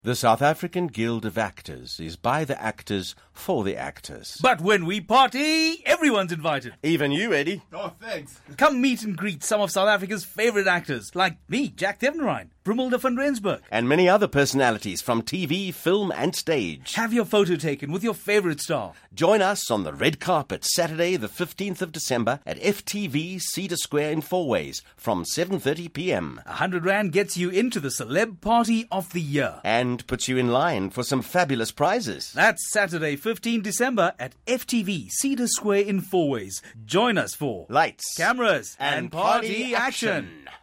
The South African Guild of Actors is by the actors for the actors. But when we party, everyone's invited. Even you, Eddie. Oh, thanks. Come meet and greet some of South Africa's favourite actors, like me, Jack Devenrine, Brumilda van Rensburg. And many other personalities from TV, film and stage. Have your photo taken with your favourite star. Join us on the red carpet Saturday the 15th of December at FTV Cedar Square in Fourways from 7:30 p.m. R100 gets you into the celeb party of the year. And puts you in line for some fabulous prizes. That's Saturday, 15 December at FTV Cedar Square in Fourways. Join us for Lights, cameras, and party action.